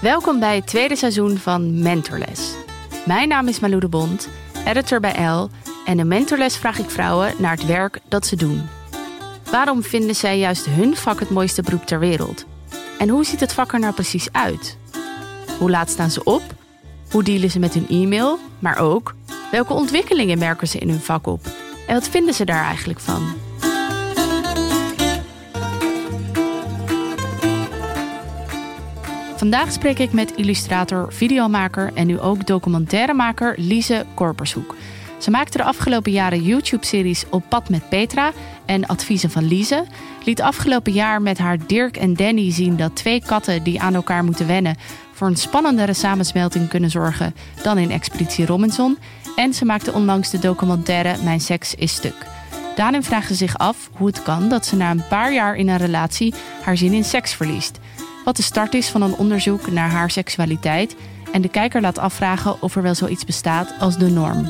Welkom bij het tweede seizoen van Mentorles. Mijn naam is Malou de Bond, editor bij Elle. En in Mentorles vraag ik vrouwen naar het werk dat ze doen. Waarom vinden zij juist hun vak het mooiste beroep ter wereld? En hoe ziet het vak er nou precies uit? Hoe laat staan ze op? Hoe dealen ze met hun e-mail? Maar ook, welke ontwikkelingen merken ze in hun vak op? En wat vinden ze daar eigenlijk van? Vandaag spreek ik met illustrator, videomaker en nu ook documentairemaker Lise Korpershoek. Ze maakte de afgelopen jaren YouTube-series Op pad met Petra en Adviezen van Lise. Liet afgelopen jaar met haar Dirk en Danny zien dat 2 katten die aan elkaar moeten wennen voor een spannendere samensmelting kunnen zorgen dan in Expeditie Robinson. En ze maakte onlangs de documentaire Mijn seks is stuk. Daarin vraagt ze zich af hoe het kan dat ze na een paar jaar in een relatie haar zin in seks verliest. Wat de start is van een onderzoek naar haar seksualiteit en de kijker laat afvragen of er wel zoiets bestaat als de norm.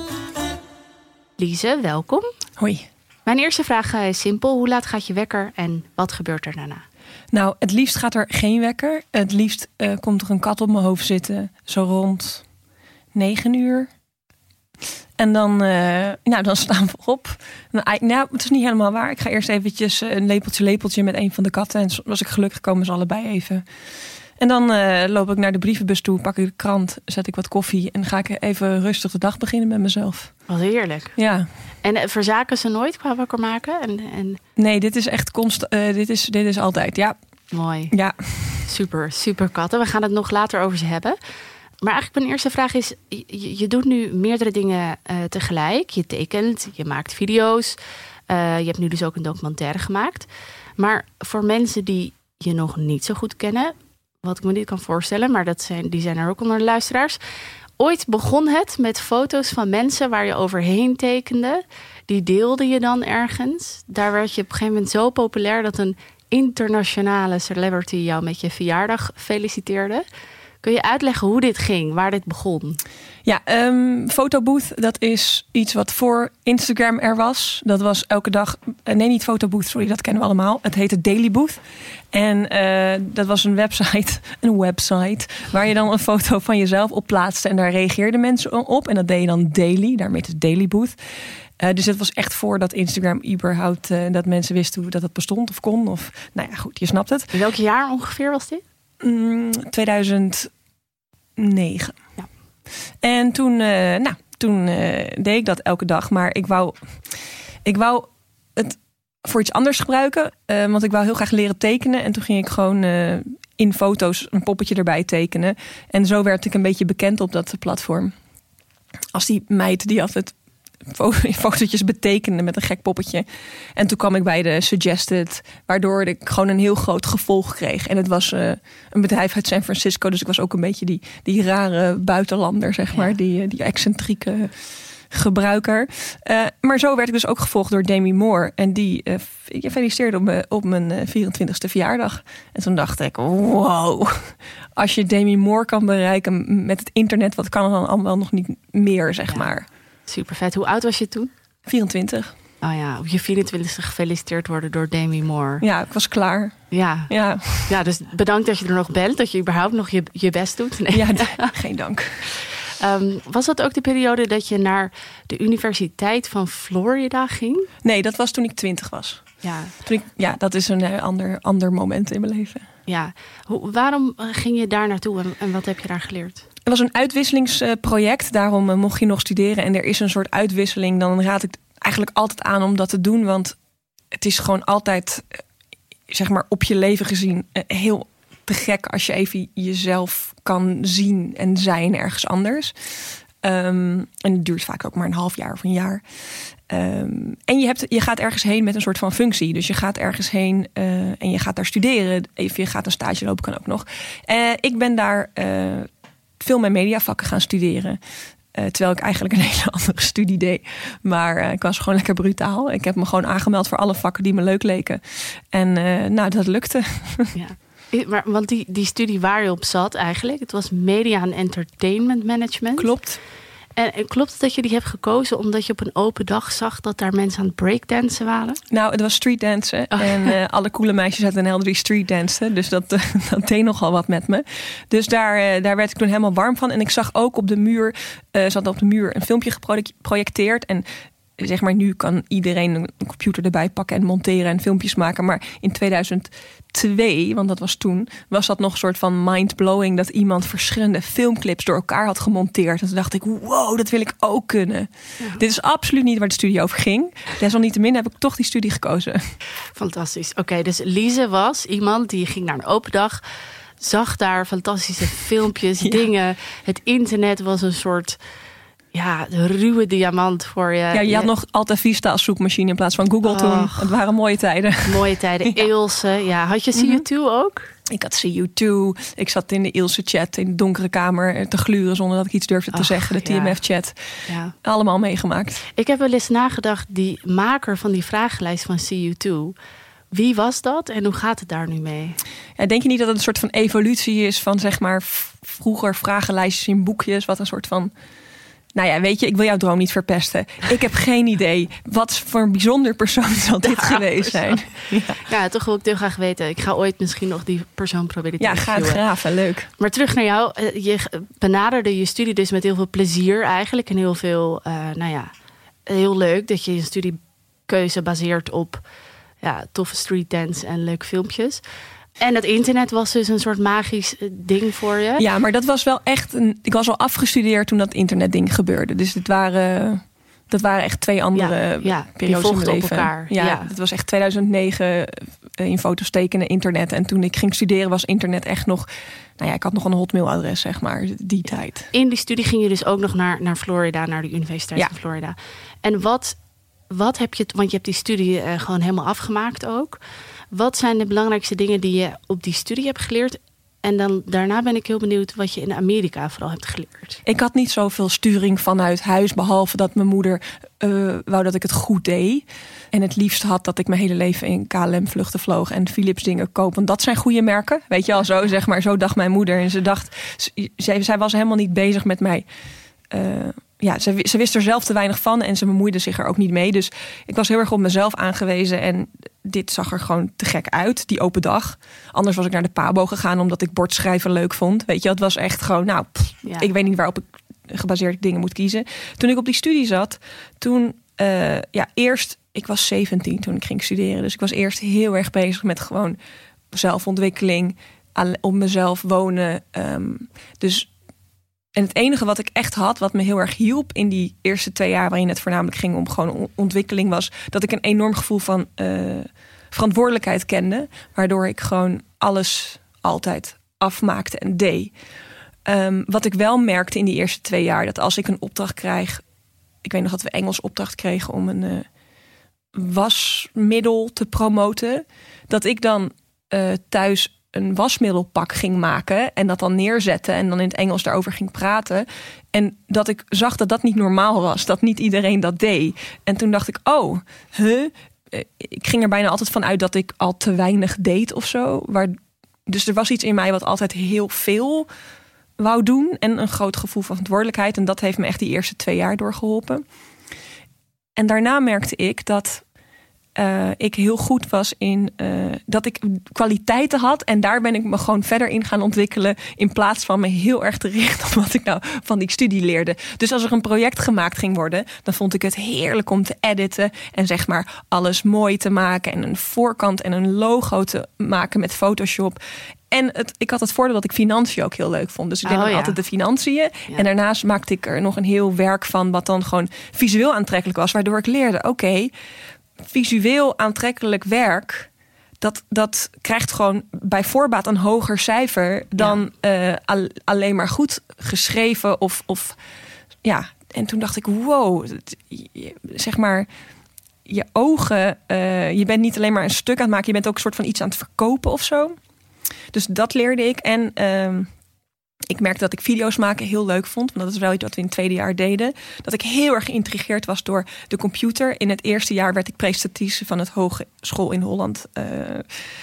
Lise, welkom. Hoi. Mijn eerste vraag is simpel. Hoe laat gaat je wekker en wat gebeurt er daarna? Nou, het liefst gaat er geen wekker. Het liefst komt er een kat op mijn hoofd zitten. Zo rond 9 uur. En dan staan we op. Nou, het is niet helemaal waar. Ik ga eerst eventjes een lepeltje met een van de katten. En was ik gelukkig komen ze allebei even. En dan loop ik naar de brievenbus toe, pak ik de krant, zet ik wat koffie en ga ik even rustig de dag beginnen met mezelf. Wat heerlijk. Ja. En verzaken ze nooit qua wakker maken? Nee, dit is echt dit is altijd, ja. Mooi. Ja. Super katten. We gaan het nog later over ze hebben. Maar eigenlijk mijn eerste vraag is, je doet nu meerdere dingen tegelijk. Je tekent, je maakt video's. Je hebt nu dus ook een documentaire gemaakt. Maar voor mensen die je nog niet zo goed kennen, wat ik me niet kan voorstellen, maar die zijn er ook onder de luisteraars. Ooit begon het met foto's van mensen waar je overheen tekende. Die deelde je dan ergens. Daar werd je op een gegeven moment zo populair dat een internationale celebrity jou met je verjaardag feliciteerde. Kun je uitleggen hoe dit ging, waar dit begon? Ja, Photobooth, dat is iets wat voor Instagram er was. Dat was elke dag... Nee, niet Photobooth, sorry, dat kennen we allemaal. Het heette Daily Booth. En dat was een website waar je dan een foto van jezelf op plaatste. En daar reageerden mensen op. En dat deed je dan daily, daarmee het Daily Booth. Dus het was echt voordat Instagram überhaupt... dat mensen wisten hoe dat bestond of kon. Of, nou ja, goed, je snapt het. In welk jaar ongeveer was dit? 2009. Ja. En toen deed ik dat elke dag. Maar ik wou het voor iets anders gebruiken. Want ik wou heel graag leren tekenen. En toen ging ik gewoon in foto's een poppetje erbij tekenen. En zo werd ik een beetje bekend op dat platform. Als die meid die altijd fotootjes betekende met een gek poppetje. En toen kwam ik bij de Suggested, waardoor ik gewoon een heel groot gevolg kreeg. En het was een bedrijf uit San Francisco, dus ik was ook een beetje die rare buitenlander, zeg maar. Ja. Die excentrieke gebruiker. Maar zo werd ik dus ook gevolgd door Demi Moore. En die feliciteerde op mijn 24e verjaardag. En toen dacht ik, wow, als je Demi Moore kan bereiken met het internet, wat kan er dan allemaal nog niet meer, zeg maar. Super vet. Hoe oud was je toen? 24. Oh ja, op je 24e gefeliciteerd worden door Demi Moore. Ja, ik was klaar. Ja, dus bedankt dat je er nog bent. Dat je überhaupt nog je best doet. Nee. Ja, geen dank. Was dat ook de periode dat je naar de Universiteit van Florida ging? Nee, dat was toen ik 20 was. Ja, dat is een ander moment in mijn leven. Ja, waarom ging je daar naartoe en wat heb je daar geleerd? Het was een uitwisselingsproject, daarom mocht je nog studeren. En er is een soort uitwisseling. Dan raad ik eigenlijk altijd aan om dat te doen. Want het is gewoon altijd, zeg maar, op je leven gezien heel te gek als je even jezelf kan zien en zijn ergens anders. En het duurt vaak ook maar een half jaar of een jaar. En je gaat ergens heen met een soort van functie. Dus je gaat ergens heen en je gaat daar studeren. Even, je gaat een stage lopen, kan ook nog. Ik ben daar film- en mediavakken gaan studeren. Terwijl ik eigenlijk een hele andere studie deed. Maar ik was gewoon lekker brutaal. Ik heb me gewoon aangemeld voor alle vakken die me leuk leken. En dat lukte. Ja. Want die studie waar je op zat eigenlijk, het was Media en Entertainment Management. Klopt. En klopt het dat je die hebt gekozen omdat je op een open dag zag dat daar mensen aan het breakdansen waren? Nou, het was streetdansen. Oh. En alle coole meisjes uit Den Helder die streetdansten. Dus dat deed nogal wat met me. Dus daar werd ik toen helemaal warm van. En ik zag ook op de muur, zat op de muur een filmpje geprojecteerd. En zeg maar, nu kan iedereen een computer erbij pakken en monteren en filmpjes maken. Maar in 2002, want dat was toen, was dat nog een soort van mind-blowing dat iemand verschillende filmclips door elkaar had gemonteerd. En toen dacht ik, wow, dat wil ik ook kunnen. Ja. Dit is absoluut niet waar de studie over ging. Desalniettemin heb ik toch die studie gekozen. Fantastisch. Oké, dus Lise was iemand die ging naar een open dag, zag daar fantastische filmpjes, dingen. Het internet was een soort de ruwe diamant voor je. Ja, je had nog Alta Vista als zoekmachine in plaats van Google toen. Het waren mooie tijden. Mooie tijden. Ilse. Ja, had je See-U2 ook? Ik had See-U2. Ik zat in de Ilse chat in de donkere kamer te gluren zonder dat ik iets durfde te zeggen. De TMF chat. Ja. Allemaal meegemaakt. Ik heb wel eens nagedacht, die maker van die vragenlijst van See-U2, wie was dat en hoe gaat het daar nu mee? Ja, denk je niet dat het een soort van evolutie is van zeg maar vroeger vragenlijstjes in boekjes, wat een soort van... Nou ja, weet je, ik wil jouw droom niet verpesten. Ik heb geen idee. Wat voor een bijzonder persoon zal dit geweest zijn? Ja, toch wil ik heel graag weten. Ik ga ooit misschien nog die persoon proberen te interviewen. Ja, ga het graven. Leuk. Maar terug naar jou. Je benaderde je studie dus met heel veel plezier eigenlijk. En heel veel, heel leuk dat je je studiekeuze baseert op toffe streetdance en leuke filmpjes. En het internet was dus een soort magisch ding voor je. Ja, maar dat was wel echt ik was al afgestudeerd toen dat internetding gebeurde. Dus dat waren echt twee andere periodes in mijn leven. Op elkaar. Ja, dat was echt 2009 in foto's tekenen, internet. En toen ik ging studeren was internet echt nog... Nou ja, ik had nog een hotmailadres, zeg maar, die tijd. In die studie ging je dus ook nog naar Florida, naar de Universiteit van Florida. En wat heb je... Want je hebt die studie gewoon helemaal afgemaakt ook. Wat zijn de belangrijkste dingen die je op die studie hebt geleerd? En dan daarna ben ik heel benieuwd wat je in Amerika vooral hebt geleerd. Ik had niet zoveel sturing vanuit huis, behalve dat mijn moeder wou dat ik het goed deed. En het liefst had dat ik mijn hele leven in KLM-vluchten vloog en Philips dingen koop. Want dat zijn goede merken. Weet je al, zo zeg maar. Zo dacht mijn moeder. En ze dacht, zij was helemaal niet bezig met mij. Ze wist er zelf te weinig van en ze bemoeide zich er ook niet mee. Dus ik was heel erg op mezelf aangewezen en dit zag er gewoon te gek uit, die open dag. Anders was ik naar de PABO gegaan omdat ik bordschrijven leuk vond. Weet je, het was echt gewoon, ik weet niet waarop ik gebaseerd dingen moet kiezen. Toen ik op die studie zat, ik was 17 toen ik ging studeren. Dus ik was eerst heel erg bezig met gewoon zelfontwikkeling, op mezelf wonen. En het enige wat ik echt had, wat me heel erg hielp in die eerste 2 jaar waarin het voornamelijk ging om gewoon ontwikkeling, was dat ik een enorm gevoel van verantwoordelijkheid kende. Waardoor ik gewoon alles altijd afmaakte en deed. Wat ik wel merkte in die eerste 2 jaar, dat als ik een opdracht krijg, ik weet nog dat we Engels opdracht kregen om een wasmiddel te promoten, dat ik dan thuis een wasmiddelpak ging maken en dat dan neerzetten en dan in het Engels daarover ging praten. En dat ik zag dat dat niet normaal was, dat niet iedereen dat deed. En toen dacht ik, ik ging er bijna altijd van uit dat ik al te weinig deed of zo. Dus er was iets in mij wat altijd heel veel wou doen en een groot gevoel van verantwoordelijkheid. En dat heeft me echt die eerste 2 jaar doorgeholpen. En daarna merkte ik dat ik heel goed was in dat ik kwaliteiten had. En daar ben ik me gewoon verder in gaan ontwikkelen, in plaats van me heel erg te richten op wat ik nou van die studie leerde. Dus als er een project gemaakt ging worden, dan vond ik het heerlijk om te editen en zeg maar alles mooi te maken en een voorkant en een logo te maken met Photoshop. En ik had het voordeel dat ik financiën ook heel leuk vond. Dus ik deed altijd de financiën. Ja. En daarnaast maakte ik er nog een heel werk van wat dan gewoon visueel aantrekkelijk was. Waardoor ik leerde, visueel aantrekkelijk werk, dat krijgt gewoon bij voorbaat een hoger cijfer dan alleen maar goed geschreven of. En toen dacht ik, wow, zeg maar, je ogen, je bent niet alleen maar een stuk aan het maken, je bent ook een soort van iets aan het verkopen of zo. Dus dat leerde ik. En ik merkte dat ik video's maken heel leuk vond. Want dat is wel iets wat we in het 2e jaar deden. Dat ik heel erg geïntrigeerd was door de computer. In het eerste jaar werd ik presentatrice van het Hogeschool in Holland.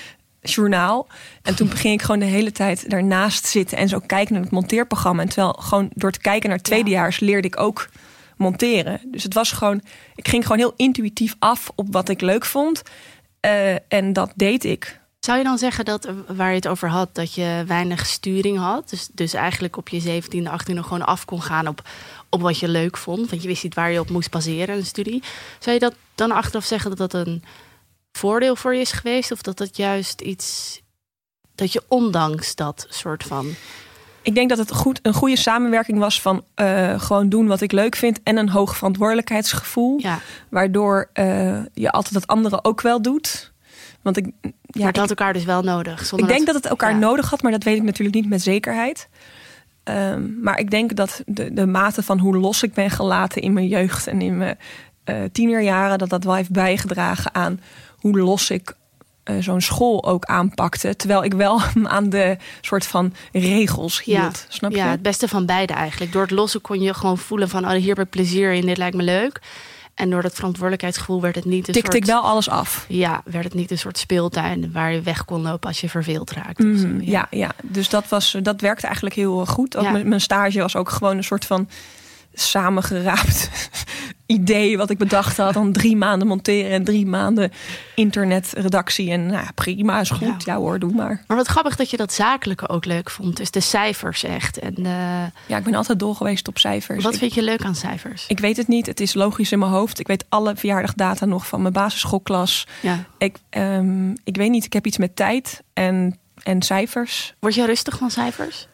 journaal. En toen ging ik gewoon de hele tijd daarnaast zitten en zo kijken naar het monteerprogramma. En terwijl gewoon door te kijken naar tweedejaars leerde ik ook monteren. Dus het was gewoon, ik ging gewoon heel intuïtief af op wat ik leuk vond. En dat deed ik. Zou je dan zeggen dat, waar je het over had, dat je weinig sturing had? Dus eigenlijk op je 17e, 18e gewoon af kon gaan op wat je leuk vond. Want je wist niet waar je op moest baseren, een studie. Zou je dat dan achteraf zeggen dat dat een voordeel voor je is geweest? Of dat dat juist iets, dat je ondanks dat soort van... Ik denk dat het een goede samenwerking was van gewoon doen wat ik leuk vind en een hoog verantwoordelijkheidsgevoel. Ja. Waardoor je altijd het andere ook wel doet. Want maar het had elkaar dus wel nodig. Ik denk dat het elkaar nodig had, maar dat weet ik natuurlijk niet met zekerheid. Maar ik denk dat de mate van hoe los ik ben gelaten in mijn jeugd en in mijn tienerjaren, dat wel heeft bijgedragen aan hoe los ik zo'n school ook aanpakte. Terwijl ik wel aan de soort van regels hield. Snap je? Ja, het beste van beide eigenlijk. Door het lossen kon je gewoon voelen van, hier heb ik plezier in, dit lijkt me leuk. En door dat verantwoordelijkheidsgevoel werd het niet een tikte ik wel alles af. Ja, werd het niet een soort speeltuin waar je weg kon lopen als je verveeld raakte. Ja. Dus dat werkte eigenlijk heel goed. Ook mijn stage was ook gewoon een soort van samengeraapt idee wat ik bedacht had. Dan 3 maanden monteren en 3 maanden internetredactie. En prima, is goed. Ja hoor, doe maar. Maar wat grappig dat je dat zakelijke ook leuk vond. Dus de cijfers echt. En Ja, ik ben altijd dol geweest op cijfers. Wat vind je leuk aan cijfers? Ik weet het niet. Het is logisch in mijn hoofd. Ik weet alle verjaardagdata nog van mijn basisschoolklas. Ja. Ik weet niet, ik heb iets met tijd en cijfers. Word je rustig van cijfers?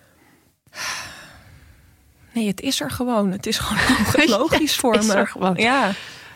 Nee, het is er gewoon. Het is gewoon logisch voor me. Het is er gewoon. Ja.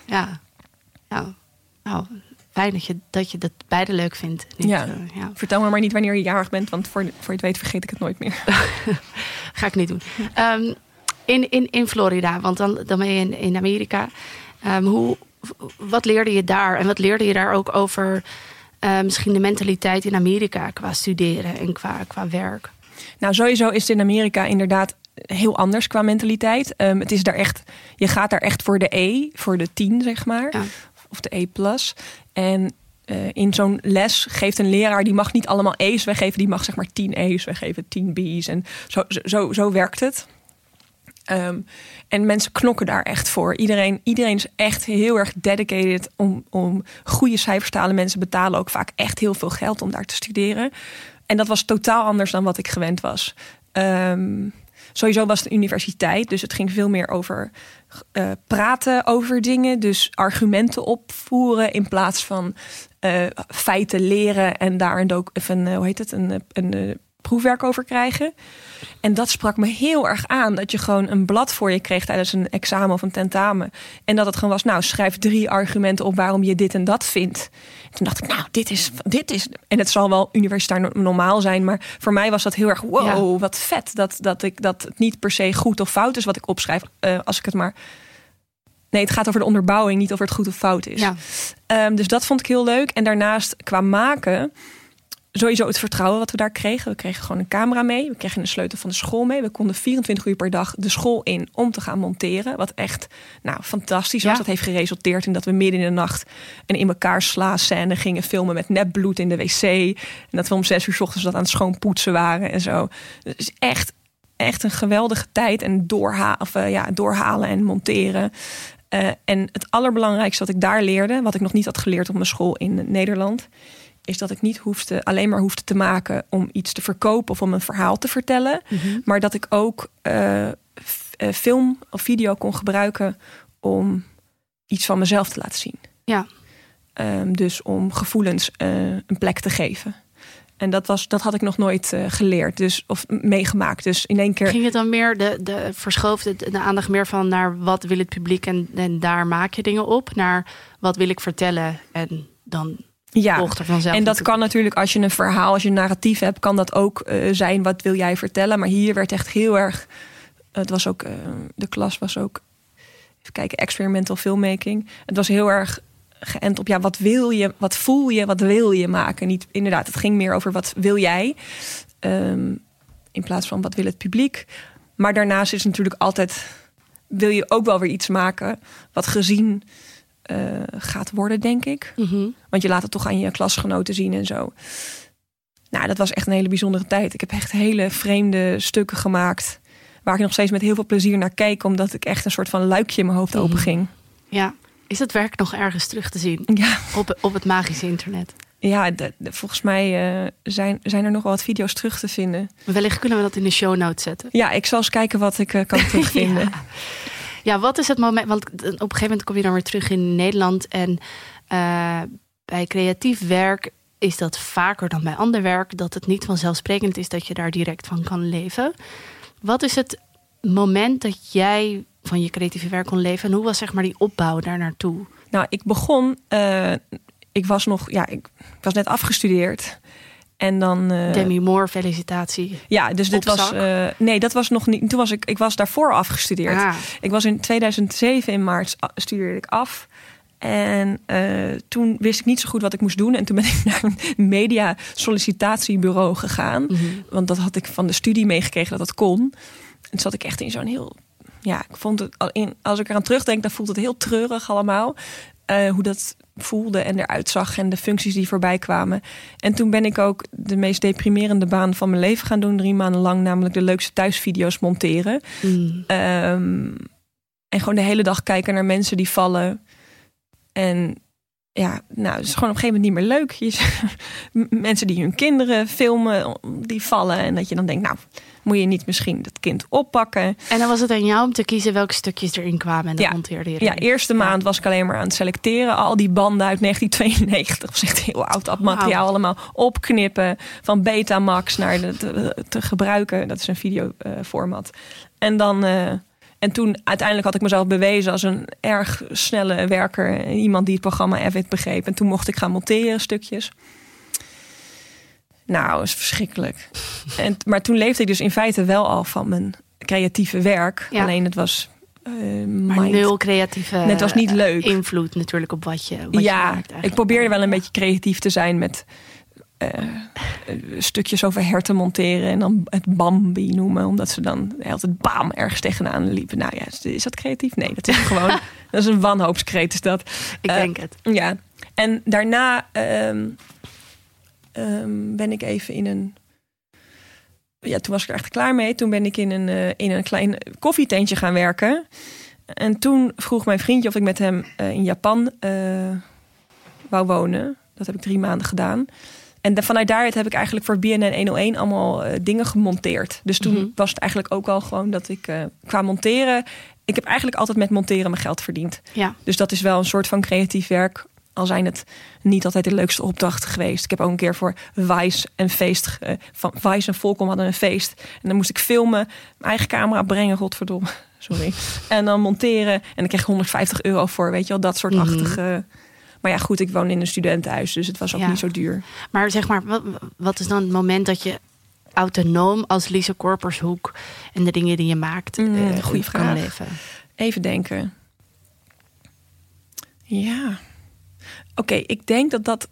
Nou, fijn dat je dat beide leuk vindt. Ja. Vertel me maar niet wanneer je jarig bent, want voor je het weet vergeet ik het nooit meer. Ga ik niet doen. In Florida, want dan ben je in Amerika. Wat leerde je daar? En wat leerde je daar ook over misschien de mentaliteit in Amerika qua studeren en qua werk? Nou, sowieso is het in Amerika inderdaad heel anders qua mentaliteit. Het is daar echt, je gaat daar echt voor de E, voor de 10 zeg maar. Ja. Of de E+. En in zo'n les geeft een leraar, die mag niet allemaal E's weggeven. Die mag zeg maar 10 E's weggeven, 10 B's. En zo werkt het. En mensen knokken daar echt voor. Iedereen is echt heel erg dedicated om goede cijfers te halen. Mensen betalen ook vaak echt heel veel geld om daar te studeren. En dat was totaal anders dan wat ik gewend was. Sowieso was het een universiteit, dus het ging veel meer over praten over dingen. Dus argumenten opvoeren in plaats van feiten leren en daar een proefwerk over krijgen. En dat sprak me heel erg aan. Dat je gewoon een blad voor je kreeg tijdens een examen of een tentamen. En dat het gewoon was, schrijf 3 argumenten op waarom je dit en dat vindt. En toen dacht ik, dit is... En het zal wel universitair normaal zijn. Maar voor mij was dat heel erg, wat vet. Dat het niet per se goed of fout is wat ik opschrijf. Als ik het maar... Nee, het gaat over de onderbouwing, niet over het goed of fout is. Ja. Dus dat vond ik heel leuk. En daarnaast qua maken... Sowieso het vertrouwen wat we daar kregen. We kregen gewoon een camera mee. We kregen de sleutel van de school mee. We konden 24 uur per dag de school in om te gaan monteren. Wat echt fantastisch was. Ja. Dat heeft geresulteerd in dat we midden in de nacht een in elkaar sla scène gingen filmen met nepbloed in de wc. En dat we om 6 uur 's ochtends dat aan het schoonpoetsen waren en zo. Dus echt een geweldige tijd. En doorhalen en monteren. En het allerbelangrijkste wat ik daar leerde, wat ik nog niet had geleerd op mijn school in Nederland, is dat ik niet alleen maar hoefde te maken om iets te verkopen of om een verhaal te vertellen. Mm-hmm. Maar dat ik ook film of video kon gebruiken om iets van mezelf te laten zien. Ja. Dus om gevoelens een plek te geven. En dat had ik nog nooit geleerd of meegemaakt. Dus in één keer... Ging het dan meer, verschoof de aandacht meer van naar wat wil het publiek en daar maak je dingen op, naar wat wil ik vertellen en dan... Ja, en dat kan natuurlijk als je een verhaal, als je een narratief hebt, kan dat ook zijn wat wil jij vertellen. Maar hier werd echt heel erg, het was ook, de klas was ook, even kijken, experimental filmmaking. Het was heel erg geënt op, wat wil je, wat voel je, wat wil je maken. Niet, inderdaad, het ging meer over wat wil jij, in plaats van wat wil het publiek. Maar daarnaast is natuurlijk altijd, wil je ook wel weer iets maken wat gezien gaat worden, denk ik. Mm-hmm. Want je laat het toch aan je klasgenoten zien en zo. Nou, dat was echt een hele bijzondere tijd. Ik heb echt hele vreemde stukken gemaakt, waar ik nog steeds met heel veel plezier naar keek, omdat ik echt een soort van luikje in mijn hoofd open ging. Ja, is dat werk nog ergens terug te zien? Ja. Op het magische internet? Ja, volgens mij zijn er nog wel wat video's terug te vinden. Wellicht kunnen we dat in de show notes zetten. Ja, ik zal eens kijken wat ik kan terugvinden. Ja, wat is het moment? Want op een gegeven moment kom je dan weer terug in Nederland. En bij creatief werk is dat vaker dan bij ander werk, dat het niet vanzelfsprekend is dat je daar direct van kan leven. Wat is het moment dat jij van je creatieve werk kon leven? En hoe was zeg maar die opbouw daar naartoe? Nou, ik begon. Ik was net afgestudeerd. En dan. Demi Moore, felicitatie. Ja, dus dit was. Nee, dat was nog niet. Toen was ik was daarvoor afgestudeerd. Ik was in 2007 in maart studeerde ik af. En toen wist ik niet zo goed wat ik moest doen. En toen ben ik naar een media sollicitatiebureau gegaan. Mm-hmm. Want dat had ik van de studie meegekregen dat dat kon. En toen zat ik echt in zo'n heel. Ja, ik vond het. Als ik eraan terugdenk, dan voelt het heel treurig allemaal. Hoe dat voelde en eruit zag en de functies die voorbij kwamen. En toen ben ik ook de meest deprimerende baan van mijn leven gaan doen. 3 maanden lang, namelijk de leukste thuisvideo's monteren. En gewoon de hele dag kijken naar mensen die vallen. En ja, nou, het is gewoon op een gegeven moment niet meer leuk. Mensen die hun kinderen filmen, die vallen. En dat je dan denkt, nou, moet je niet misschien dat kind oppakken? En dan was het aan jou om te kiezen welke stukjes erin kwamen en dan monteerde je erin. Ja, eerste maand was ik alleen maar aan het selecteren. Al die banden uit 1992, was echt heel oud materiaal allemaal opknippen. Van Betamax naar te gebruiken. Dat is een videoformat. En dan. En toen uiteindelijk had ik mezelf bewezen als een erg snelle werker. Iemand die het programma Avid begreep. En toen mocht ik gaan monteren stukjes. Nou, dat is verschrikkelijk. Maar toen leefde ik dus in feite wel al van mijn creatieve werk. Ja. Alleen het was... maar nul creatieve het was niet leuk. Invloed natuurlijk op wat je maakt. Ja, ik probeerde wel een beetje creatief te zijn met... stukjes over herten monteren en dan het Bambi noemen, omdat ze dan altijd bam ergens tegenaan liepen. Nou ja, is dat creatief? Nee, dat is gewoon dat is een wanhoopskreet is dat. Ik denk het. Ja, en daarna ben ik even in een... Ja, toen was ik er echt klaar mee. Toen ben ik in een klein koffietentje gaan werken. En toen vroeg mijn vriendje of ik met hem in Japan wou wonen. Dat heb ik 3 maanden gedaan. En vanuit daaruit heb ik eigenlijk voor BNN 101 allemaal dingen gemonteerd. Dus toen was het eigenlijk ook al gewoon dat ik qua monteren... Ik heb eigenlijk altijd met monteren mijn geld verdiend. Ja. Dus dat is wel een soort van creatief werk. Al zijn het niet altijd de leukste opdrachten geweest. Ik heb ook een keer voor Vice een feest... Vice en Volcom hadden een feest. En dan moest ik filmen, mijn eigen camera brengen, godverdomme. Sorry. En dan monteren. En dan kreeg ik €150 voor, weet je wel, dat soort achtige... Maar ja, goed, ik woon in een studentenhuis, dus het was ook niet zo duur. Maar zeg maar, wat is dan het moment dat je autonoom als Lise Korpershoek en de dingen die je maakt goede vraag. Kan leven? Even denken. Ja. Oké, ik denk dat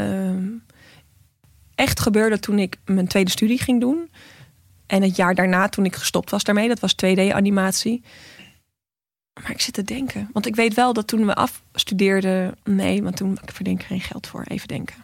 echt gebeurde toen ik mijn tweede studie ging doen. En het jaar daarna, toen ik gestopt was daarmee, dat was 2D-animatie... Maar ik zit te denken. Want ik weet wel dat toen we afstudeerden... Nee, want toen verdien ik geen geld voor. Even denken.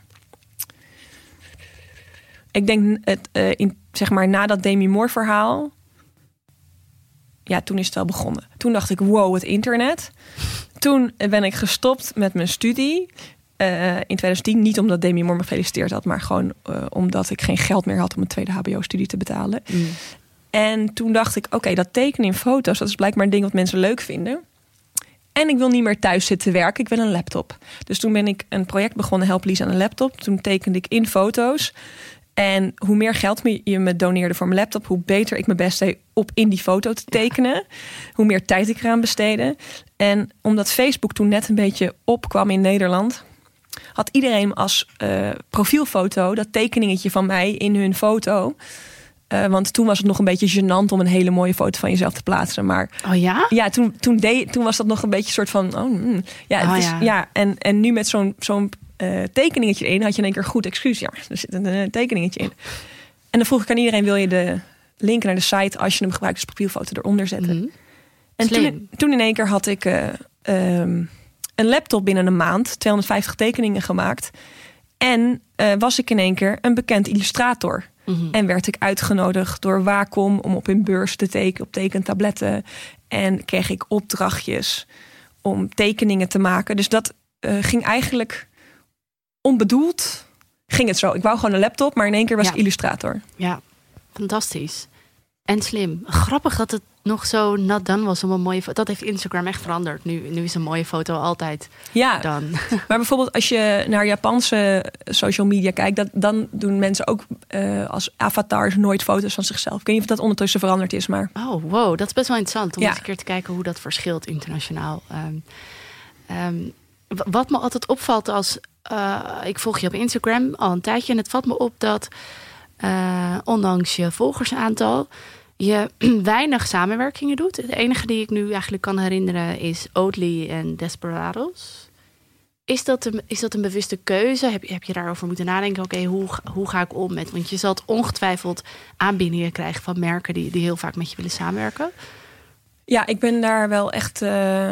Ik denk, zeg maar, na dat Demi Moore verhaal... Ja, toen is het wel begonnen. Toen dacht ik, wow, het internet. Toen ben ik gestopt met mijn studie. In 2010, niet omdat Demi Moore me gefeliciteerd had... maar gewoon omdat ik geen geld meer had om een tweede hbo-studie te betalen... En toen dacht ik, oké, dat tekenen in foto's... dat is blijkbaar een ding wat mensen leuk vinden. En ik wil niet meer thuis zitten werken, ik wil een laptop. Dus toen ben ik een project begonnen, Help Lise aan een laptop. Toen tekende ik in foto's. En hoe meer geld je me doneerde voor mijn laptop... hoe beter ik mijn best deed op in die foto te tekenen. Ja. Hoe meer tijd ik eraan besteedde. En omdat Facebook toen net een beetje opkwam in Nederland... had iedereen als profielfoto dat tekeningetje van mij in hun foto... want toen was het nog een beetje gênant om een hele mooie foto van jezelf te plaatsen. Maar ja, toen was dat nog een beetje soort van... En nu met zo'n tekeningetje in had je in één keer goed excuus. Ja, er zit een tekeningetje in. En dan vroeg ik aan iedereen, wil je de link naar de site... als je hem gebruikt als profielfoto eronder zetten? En toen in één keer had ik een laptop binnen een maand... 250 tekeningen gemaakt... En was ik in één keer een bekend illustrator. Mm-hmm. En werd ik uitgenodigd door Wacom om op hun beurs te tekenen, op tekentabletten. En kreeg ik opdrachtjes om tekeningen te maken. Dus dat ging eigenlijk onbedoeld. Ging het zo. Ik wou gewoon een laptop, maar in één keer was ik illustrator. Ja, fantastisch. En slim. Grappig dat het nog zo not done was om een mooie foto. Dat heeft Instagram echt veranderd. Nu is een mooie foto altijd done. Maar bijvoorbeeld als je naar Japanse social media kijkt, dan doen mensen ook als avatars nooit foto's van zichzelf. Ik weet niet of dat ondertussen veranderd is, maar... Oh, wow. Dat is best wel interessant om eens een keer te kijken hoe dat verschilt internationaal. Wat me altijd opvalt als... ik volg je op Instagram al een tijdje en het valt me op dat ondanks je volgersaantal je weinig samenwerkingen doet. De enige die ik nu eigenlijk kan herinneren is Oatly en Desperados. Is dat een bewuste keuze? Heb je daarover moeten nadenken? Oké, hoe ga ik om met... Want je zal ongetwijfeld aanbiedingen krijgen van merken die heel vaak met je willen samenwerken. Ja, ik ben daar wel echt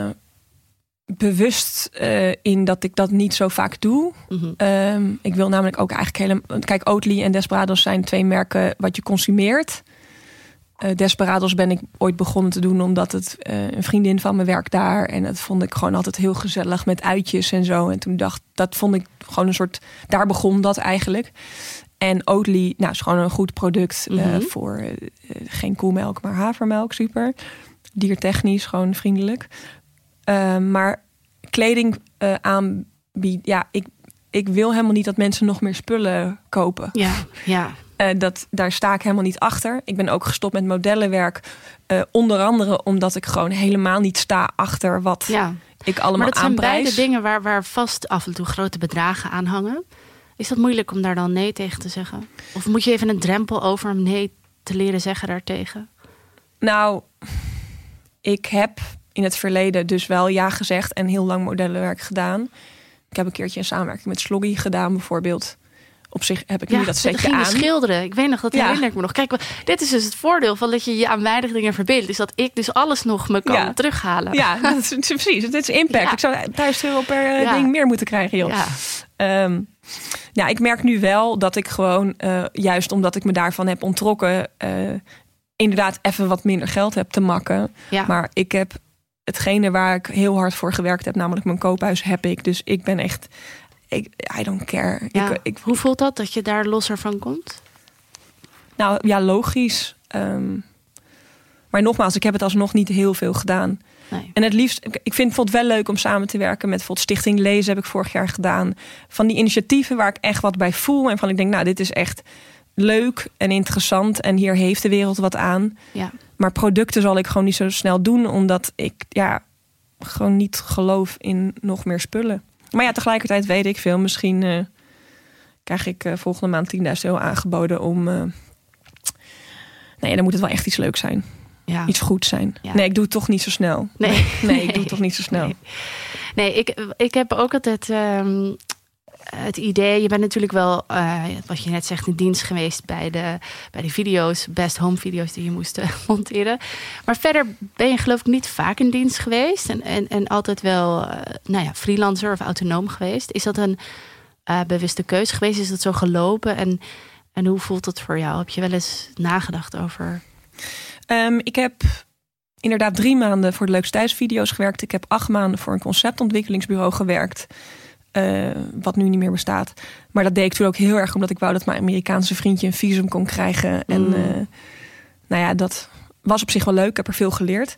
bewust in dat ik dat niet zo vaak doe. Mm-hmm. Ik wil namelijk ook eigenlijk Kijk, Oatly en Desperados zijn 2 merken wat je consumeert. Desperados ben ik ooit begonnen te doen omdat het een vriendin van me werkt daar. En dat vond ik gewoon altijd heel gezellig met uitjes en zo. En toen dat vond ik gewoon een soort... Daar begon dat eigenlijk. En Oatly, is gewoon een goed product voor geen koemelk, maar havermelk. Super. Diertechnisch, gewoon vriendelijk. Maar kleding aanbieden... Ja, ik wil helemaal niet dat mensen nog meer spullen kopen. Ja. Daar sta ik helemaal niet achter. Ik ben ook gestopt met modellenwerk. Onder andere omdat ik gewoon helemaal niet sta achter wat ik allemaal aanprijs. Maar dat zijn beide dingen waar vast af en toe grote bedragen aan hangen. Is dat moeilijk om daar dan nee tegen te zeggen? Of moet je even een drempel over om nee te leren zeggen daartegen? Nou, ik heb in het verleden dus wel ja gezegd en heel lang modellenwerk gedaan. Ik heb een keertje een samenwerking met Sloggy gedaan bijvoorbeeld. Op zich heb ik nu dat setje aan. Schilderen. Ik weet nog, dat herinner ik me nog. Kijk, dit is dus het voordeel van dat je je aan weinig dingen verbeeldt. Is dat ik dus alles nog me kan terughalen. Ja, dat is precies. Het is impact. Ja. Ik zou €1000 per ding meer moeten krijgen, joh. Ja. Ik merk nu wel dat ik gewoon, juist omdat ik me daarvan heb onttrokken, inderdaad even wat minder geld heb te makken. Ja. Maar ik heb hetgene waar ik heel hard voor gewerkt heb, namelijk mijn koophuis, heb ik. Dus ik ben echt... I don't care. Ja. Hoe voelt dat je daar losser van komt? Nou ja, logisch. Maar nogmaals, ik heb het alsnog niet heel veel gedaan. Nee. En het liefst, ik vind het bijvoorbeeld wel leuk om samen te werken met bijvoorbeeld Stichting Lezen, heb ik vorig jaar gedaan. Van die initiatieven waar ik echt wat bij voel. En van ik denk, dit is echt leuk en interessant. En hier heeft de wereld wat aan. Ja. Maar producten zal ik gewoon niet zo snel doen, omdat ik gewoon niet geloof in nog meer spullen. Maar ja, tegelijkertijd weet ik veel. Misschien krijg ik volgende maand €10.000 aangeboden om... dan moet het wel echt iets leuks zijn. Ja. Iets goeds zijn. Ja. Nee, ik doe het toch niet zo snel. Nee, ik doe het toch niet zo snel. Nee, ik heb ook altijd het idee... Je bent natuurlijk wel, wat je net zegt, in dienst geweest bij de video's. Best home video's die je moest monteren. Maar verder ben je geloof ik niet vaak in dienst geweest. En altijd wel freelancer of autonoom geweest. Is dat een bewuste keuze geweest? Is dat zo gelopen? En hoe voelt het voor jou? Heb je wel eens nagedacht over... Ik heb inderdaad 3 maanden voor de Leukste Thuisvideo's gewerkt. Ik heb 8 maanden voor een conceptontwikkelingsbureau gewerkt. Wat nu niet meer bestaat. Maar dat deed ik toen ook heel erg omdat ik wou dat mijn Amerikaanse vriendje een visum kon krijgen. En dat was op zich wel leuk. Ik heb er veel geleerd.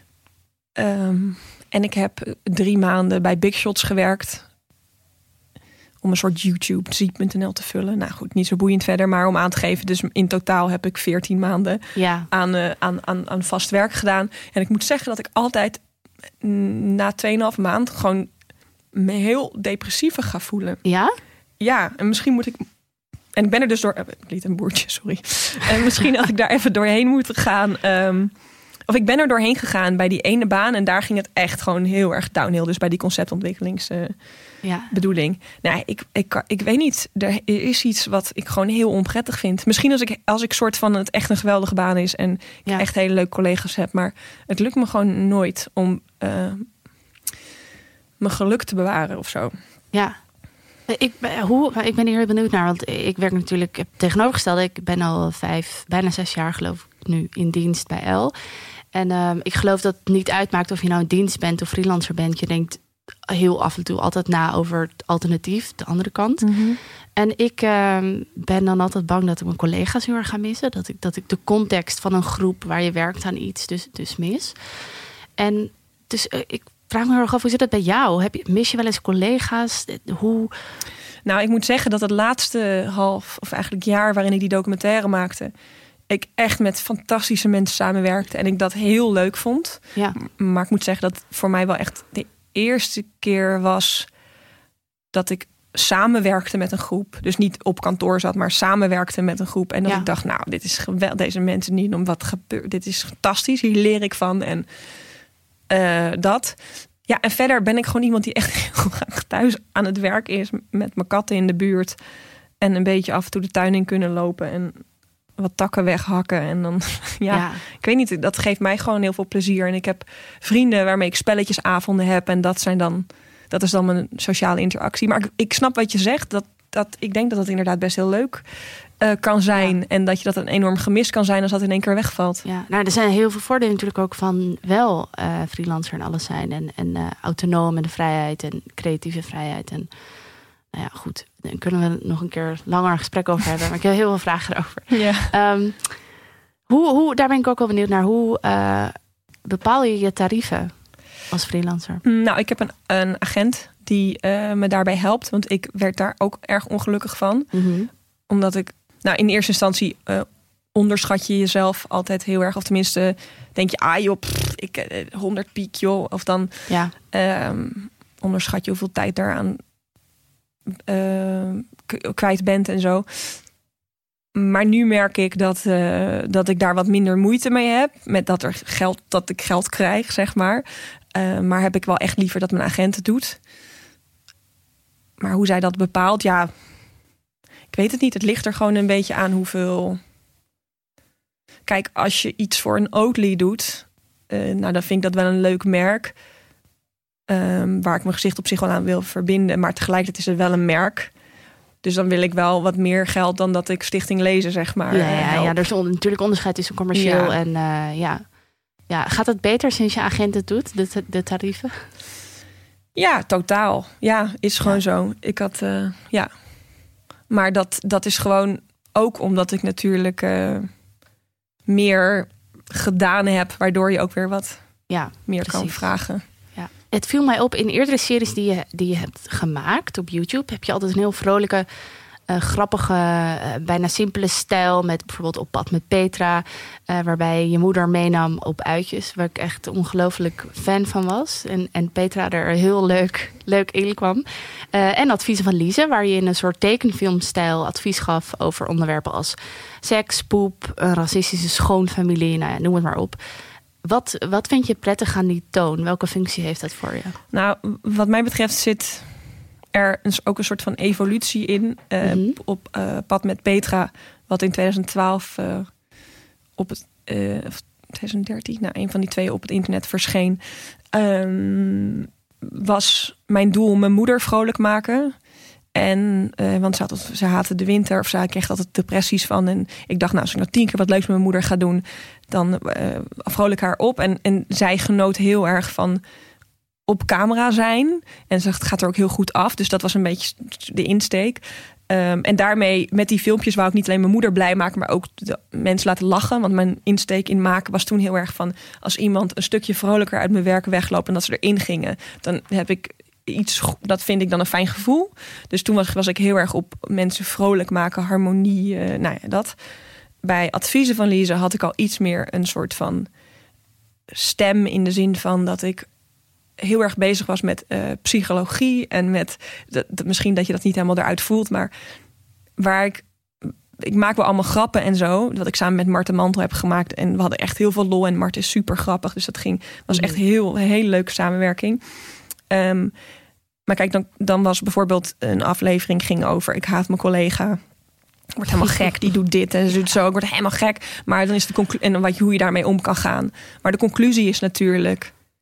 En ik heb 3 maanden bij Big Shots gewerkt. Om een soort YouTube.zie.nl te vullen. Nou goed, niet zo boeiend verder, maar om aan te geven. Dus in totaal heb ik 14 maanden aan vast werk gedaan. En ik moet zeggen dat ik altijd na 2,5 maand gewoon me heel depressiever ga voelen. Ja? Ja, en misschien moet ik... En ik ben er dus door... Ik liet een boertje, sorry. En misschien had ik daar even doorheen moeten gaan... Of ik ben er doorheen gegaan bij die ene baan. En daar ging het echt gewoon heel erg downhill. Dus bij die conceptontwikkelingsbedoeling. Nou, ik weet niet. Er is iets wat ik gewoon heel onprettig vind. Misschien als ik soort van het echt een geweldige baan is. En ik echt hele leuke collega's heb. Maar het lukt me gewoon nooit om mijn geluk te bewaren of zo. Ja. Ik ben hier heel benieuwd naar, want ik werk natuurlijk tegenovergestelde. Ik ben al bijna 6 jaar geloof ik nu in dienst bij Elle. En ik geloof dat het niet uitmaakt of je nou in dienst bent of freelancer bent. Je denkt heel af en toe altijd na over het alternatief, de andere kant. Mm-hmm. En ik ben dan altijd bang dat ik mijn collega's heel erg ga missen. Dat ik de context van een groep waar je werkt aan iets dus mis. En dus ik vraag me heel erg af, hoe zit dat bij jou? Mis je wel eens collega's? Hoe... Nou, ik moet zeggen dat het laatste of eigenlijk jaar waarin ik die documentaire maakte, ik echt met fantastische mensen samenwerkte en ik dat heel leuk vond. Ja. Maar ik moet zeggen dat voor mij wel echt de eerste keer was dat ik samenwerkte met een groep. Dus niet op kantoor zat, maar samenwerkte met een groep. En dat ik dacht, nou, dit is geweldig. Deze mensen niet om wat gebeurt. Dit is fantastisch. Hier leer ik van. En dat. Ja, en verder ben ik gewoon iemand die echt heel graag thuis aan het werk is. Met mijn katten in de buurt. En een beetje af en toe de tuin in kunnen lopen. En wat takken weghakken. En dan, ik weet niet. Dat geeft mij gewoon heel veel plezier. En ik heb vrienden waarmee ik spelletjesavonden heb. En dat is dan mijn sociale interactie. Maar ik snap wat je zegt. Ik denk dat het inderdaad best heel leuk kan zijn. Ja. En dat je dat een enorm gemis kan zijn als dat in één keer wegvalt. Ja, nou, er zijn heel veel voordelen natuurlijk ook van wel freelancer en alles zijn. En autonoom en de vrijheid en creatieve vrijheid. En nou ja, goed. Daar kunnen we nog een keer langer een gesprek over hebben. Maar ik heb heel veel vragen erover. Ja. Hoe, daar ben ik ook wel benieuwd naar. Hoe bepaal je je tarieven als freelancer? Nou, ik heb een agent die me daarbij helpt. Want ik werd daar ook erg ongelukkig van. Mm-hmm. Omdat ik, in eerste instantie onderschat je jezelf altijd heel erg. Of tenminste denk je, joh, 100 piek, joh. Of dan onderschat je hoeveel tijd daaraan kwijt bent en zo. Maar nu merk ik dat ik daar wat minder moeite mee heb. Met dat ik geld krijg, zeg maar. Maar heb ik wel echt liever dat mijn agent het doet. Maar hoe zij dat bepaalt, ja, ik weet het niet. Het ligt er gewoon een beetje aan hoeveel. Kijk, als je iets voor een Oatly doet, dan vind ik dat wel een leuk merk. Waar ik mijn gezicht op zich wel aan wil verbinden. Maar tegelijkertijd is het wel een merk. Dus dan wil ik wel wat meer geld dan dat ik Stichting Lezen, zeg maar. Ja, er is natuurlijk onderscheid tussen commercieel en Ja, gaat het beter sinds je agent het doet, de tarieven? Ja, totaal. Ja, is gewoon zo. Ik had, Maar dat is gewoon ook omdat ik natuurlijk meer gedaan heb, waardoor je ook weer wat meer kan vragen. Ja. Het viel mij op in eerdere series die je hebt gemaakt op YouTube. Heb je altijd een heel vrolijke, grappige, bijna simpele stijl. Met bijvoorbeeld Op pad met Petra. Waarbij je moeder meenam op uitjes. Waar ik echt ongelooflijk fan van was. En Petra er heel leuk in kwam. En Adviezen van Lize. Waar je in een soort tekenfilmstijl advies gaf over onderwerpen als seks, poep, een racistische schoonfamilie. Nou ja, noem het maar op. Wat vind je prettig aan die toon? Welke functie heeft dat voor je? Nou, wat mij betreft zit er ook een soort van evolutie in. Op Pad met Petra, wat in 2012 op het 2013, een van die twee op het internet verscheen. Was mijn doel mijn moeder vrolijk maken. En want ze haatte de winter, of ze kreeg altijd depressies van. En ik dacht, als ik nou 10 keer wat leuks met mijn moeder ga doen, dan vrolijk haar op. En zij genoot heel erg van op camera zijn. En ze gaat er ook heel goed af. Dus dat was een beetje de insteek. En daarmee, met die filmpjes, wou ik niet alleen mijn moeder blij maken, maar ook de mensen laten lachen. Want mijn insteek in maken was toen heel erg van, als iemand een stukje vrolijker uit mijn werk wegloopt en dat ze erin gingen, dan heb ik iets, dat vind ik dan een fijn gevoel. Dus toen was ik heel erg op mensen vrolijk maken, harmonie, dat. Bij Adviezen van Lize had ik al iets meer een soort van stem, in de zin van dat ik heel erg bezig was met psychologie en met misschien dat je dat niet helemaal eruit voelt, maar waar ik maak wel allemaal grappen en zo, wat ik samen met Marten Mantel heb gemaakt, en we hadden echt heel veel lol en Marten is super grappig, dus dat was echt een hele leuke samenwerking. Maar kijk, dan was bijvoorbeeld een aflevering ging over ik haat mijn collega. Ik word helemaal gek, die doet dit en ze doet zo. Ik word helemaal gek. Maar dan is de conclusie, en hoe je daarmee om kan gaan. Maar de conclusie is natuurlijk,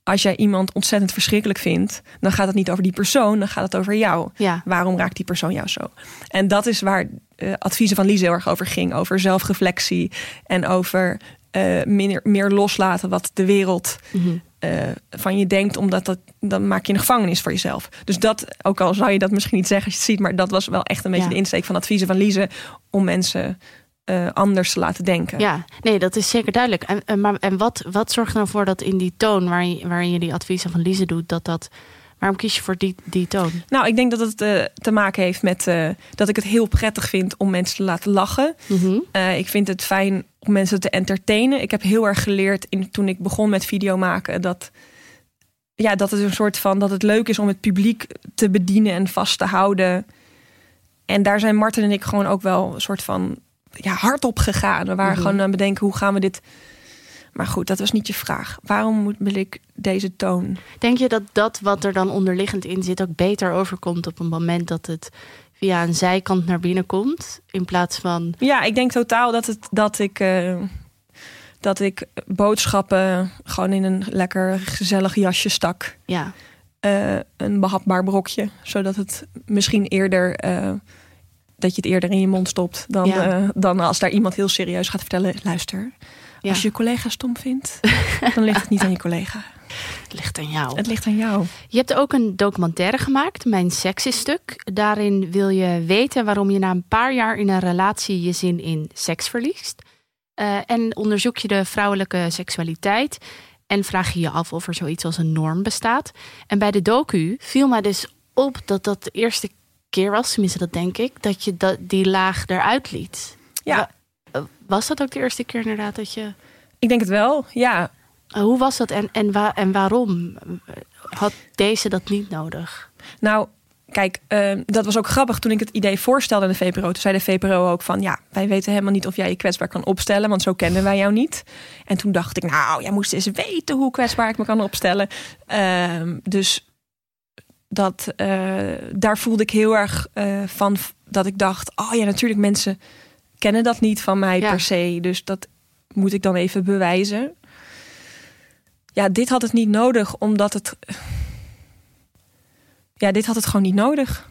als jij iemand ontzettend verschrikkelijk vindt, dan gaat het niet over die persoon, dan gaat het over jou. Ja. Waarom raakt die persoon jou zo? En dat is waar adviezen van Lise heel erg over ging. Over zelfreflectie en over meer loslaten wat de wereld van je denkt. Omdat dan maak je een gevangenis voor jezelf. Dus dat, ook al zou je dat misschien niet zeggen als je het ziet, maar dat was wel echt een beetje de insteek van adviezen van Lise om mensen anders te laten denken. Ja, nee, dat is zeker duidelijk. En wat zorgt er nou voor dat in die toon waarin je die adviezen van Lise doet, waarom kies je voor die toon? Nou, ik denk dat het te maken heeft met dat ik het heel prettig vind om mensen te laten lachen. Mm-hmm. Ik vind het fijn om mensen te entertainen. Ik heb heel erg geleerd toen ik begon met video maken dat het een soort van dat het leuk is om het publiek te bedienen en vast te houden. En daar zijn Marten en ik gewoon ook wel een soort van hard op gegaan. We waren gewoon aan het bedenken, hoe gaan we dit. Maar goed, dat was niet je vraag. Waarom wil ik deze toon? Denk je dat wat er dan onderliggend in zit ook beter overkomt op een moment dat het via een zijkant naar binnen komt, in plaats van? Ja, ik denk totaal dat ik boodschappen gewoon in een lekker gezellig jasje stak. Ja. Een behapbaar brokje, zodat het misschien eerder dat je het eerder in je mond stopt dan als daar iemand heel serieus gaat vertellen. Luister. Ja. Als je je collega stom vindt, dan ligt het niet aan je collega. Het ligt aan jou. Het ligt aan jou. Je hebt ook een documentaire gemaakt, Mijn Seks is Stuk. Daarin wil je weten waarom je na een paar jaar in een relatie je zin in seks verliest. En onderzoek je de vrouwelijke seksualiteit. En vraag je je af of er zoiets als een norm bestaat. En bij de docu viel mij dus op dat de eerste keer was, tenminste dat denk ik, dat je die laag eruit liet. Ja. Was dat ook de eerste keer inderdaad dat je? Ik denk het wel, ja. Hoe was dat en waarom had deze dat niet nodig? Nou, kijk, dat was ook grappig toen ik het idee voorstelde aan de VPRO. Toen zei de VPRO ook van, wij weten helemaal niet of jij je kwetsbaar kan opstellen, want zo kennen wij jou niet. En toen dacht ik, jij moest eens weten hoe kwetsbaar ik me kan opstellen. Dus daar voelde ik heel erg van dat ik dacht, natuurlijk, mensen kennen dat niet van mij per se. Dus dat moet ik dan even bewijzen. Ja, dit had het niet nodig, omdat het. Dit had het gewoon niet nodig.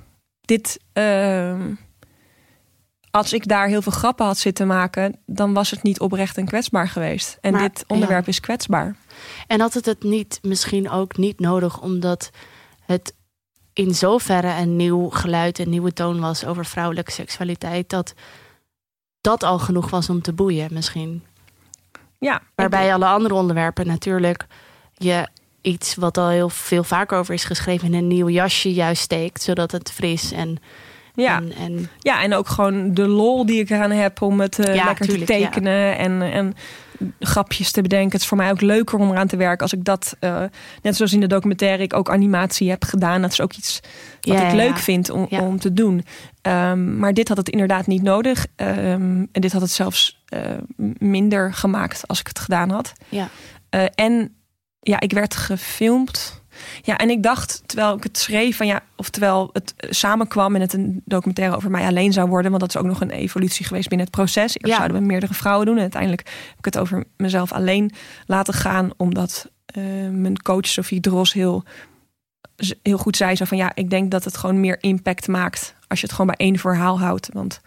Als ik daar heel veel grappen had zitten maken, dan was het niet oprecht en kwetsbaar geweest. En dit onderwerp is kwetsbaar. En had het niet misschien ook niet nodig, omdat het in zoverre een nieuw geluid, een nieuwe toon was over vrouwelijke seksualiteit, dat al genoeg was om te boeien misschien? Ja. Waarbij alle andere onderwerpen natuurlijk je iets wat al heel veel vaker over is geschreven in een nieuw jasje juist steekt, zodat het fris en en ook gewoon de lol die ik eraan heb om het lekker te tekenen en grapjes te bedenken. Het is voor mij ook leuker om eraan te werken als ik dat, net zoals in de documentaire, ik ook animatie heb gedaan. Dat is ook iets wat ik leuk vind om te doen. Maar dit had het inderdaad niet nodig. En dit had het zelfs minder gemaakt als ik het gedaan had. Ja. Ik werd gefilmd. Ja, en ik dacht, terwijl ik het schreef, terwijl het samenkwam en het een documentaire over mij alleen zou worden, want dat is ook nog een evolutie geweest binnen het proces. Eerst zouden we meerdere vrouwen doen en uiteindelijk heb ik het over mezelf alleen laten gaan, omdat mijn coach Sophie Dros heel goed zei zo van ik denk dat het gewoon meer impact maakt als je het gewoon bij één verhaal houdt. Want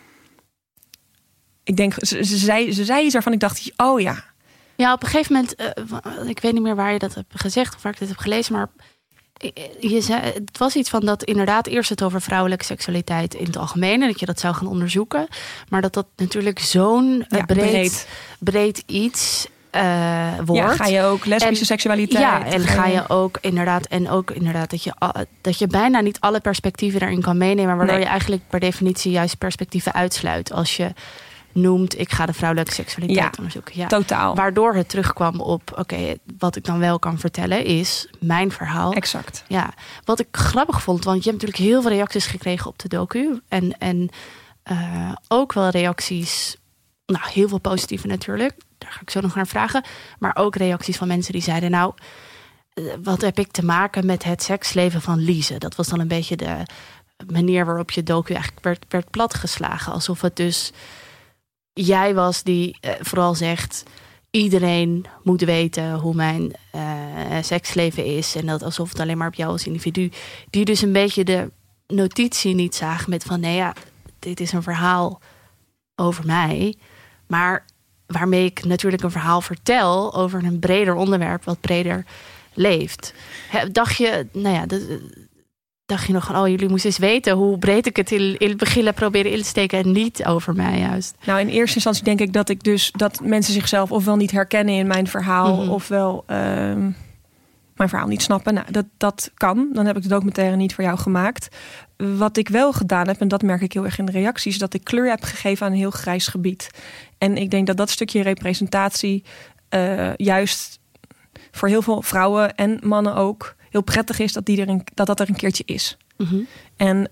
ik denk, ze zei iets waarvan ik dacht, Ja, op een gegeven moment, ik weet niet meer waar je dat hebt gezegd of waar ik dit heb gelezen, maar je zei, het was iets van dat inderdaad eerst het over vrouwelijke seksualiteit in het algemeen en dat je dat zou gaan onderzoeken, maar dat natuurlijk zo'n breed iets wordt. Ja, ga je ook lesbische seksualiteit? Ja, en ga je ook inderdaad dat je bijna niet alle perspectieven daarin kan meenemen, waardoor je eigenlijk per definitie juist perspectieven uitsluit als je noemt, ik ga de vrouwelijke seksualiteit onderzoeken. Ja, totaal. Waardoor het terugkwam op, wat ik dan wel kan vertellen is mijn verhaal. Exact. Ja, wat ik grappig vond, want je hebt natuurlijk heel veel reacties gekregen op de docu. En ook wel reacties, heel veel positieve natuurlijk. Daar ga ik zo nog naar vragen. Maar ook reacties van mensen die zeiden, wat heb ik te maken met het seksleven van Lise? Dat was dan een beetje de manier waarop je docu eigenlijk werd platgeslagen. Alsof het dus jij was die vooral zegt, iedereen moet weten hoe mijn seksleven is. En dat alsof het alleen maar op jou als individu. Die dus een beetje de notitie niet zagen met van... nee ja, dit is een verhaal over mij. Maar waarmee ik natuurlijk een verhaal vertel over een breder onderwerp... wat breder leeft. Dacht je nog van... jullie moesten eens weten hoe breed ik het in het begin proberen in te steken... en niet over mij juist. Nou, in eerste instantie denk ik dat mensen zichzelf ofwel niet herkennen in mijn verhaal... Mm-hmm. ofwel mijn verhaal niet snappen. Nou, dat kan. Dan heb ik de documentaire niet voor jou gemaakt. Wat ik wel gedaan heb, en dat merk ik heel erg in de reacties... dat ik kleur heb gegeven aan een heel grijs gebied. En ik denk dat stukje representatie juist voor heel veel vrouwen en mannen ook... heel prettig is dat dat er een keertje is. Mm-hmm. En